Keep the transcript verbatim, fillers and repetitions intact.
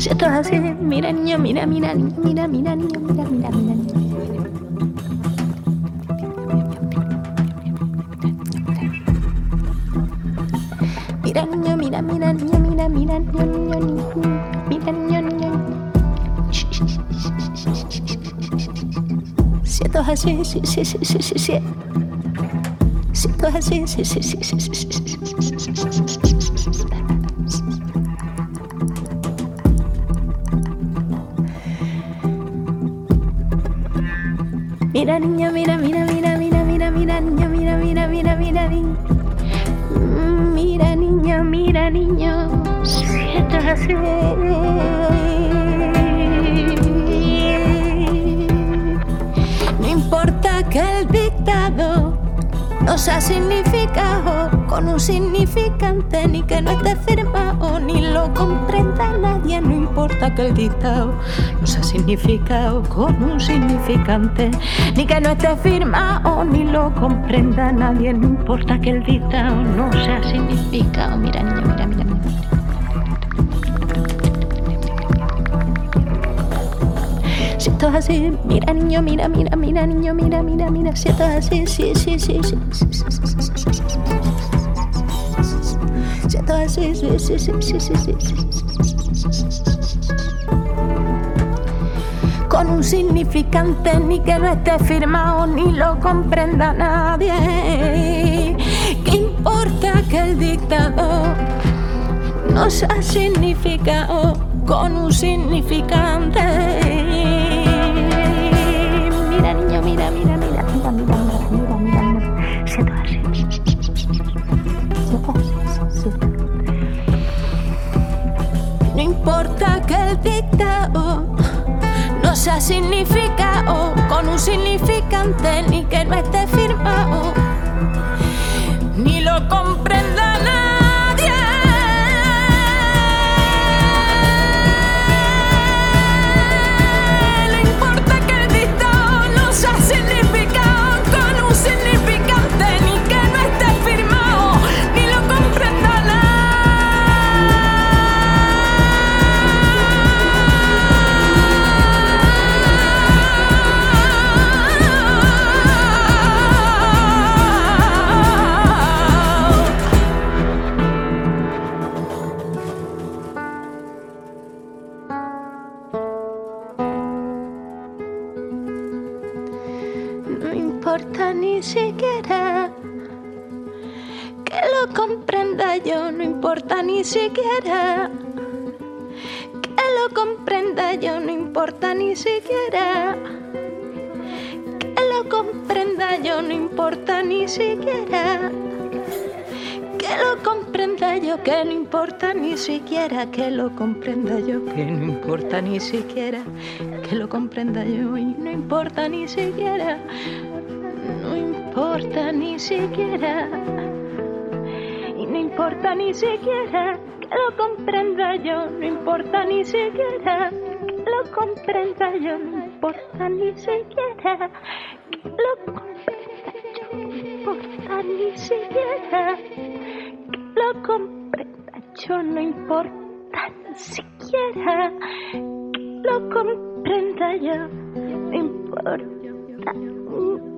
Si esto es así, mira niño, mira, mira, niño, mira, mira, niño, mira, mira, mira, niño. Mira niño, mira, mira, niño, mira, mira, niño, niño, niño, mira niño, niño. Si esto es así, sí, sí, sí, sí, sí, sí. Si esto es así, sí, sí, sí, sí, sí, sí, sí. Mira niño, mira, mira, mira, mira, mira, mira, niño, mira, mira, mira, mira, niño. Mira niño, mira niño, si esto es así. No importa que el dictado no sea significado con un significante, ni que no esté firmado, ni lo comprenda nadie. No importa que el dictado no sea significado con un significante, ni que no esté firmado, ni lo comprenda nadie. No importa que el dictado no sea significado. Mira niño, mira, mira, mira. Si esto es así, mira niño, mira, mira, mira niño, mira, mira, mira. Si esto es así, sí, sí, sí, sí. Si esto es así, sí, sí, sí, sí, sí, sí. Con un significante, ni que no esté firmado, ni lo comprenda nadie. ¿Qué importa que el dictador no sea significado con un significante? Mira niño, mira, mira, mira, mira, mira, mira, mira, mira. Si esto es así, si esto es así, sí. No importa que el dictado no sea significado con un significante, ni que no esté firmado, ni lo comprenda nadie. No importa ni siquiera que lo comprenda yo, no importa ni siquiera que lo comprenda yo, no importa ni siquiera que lo comprenda yo, no importa ni siquiera que lo comprenda yo, que no importa ni siquiera que lo comprenda yo, que no importa ni siquiera que lo comprenda yo, y no importa ni siquiera, no importa ni siquiera, y no importa ni siquiera que lo comprenda yo, no importa ni siquiera que lo comprenda yo, no importa ni siquiera que lo comprenda yo, no importa ni siquiera lo comprenda yo, no importa ni siquiera que lo comprenda yo, no importa.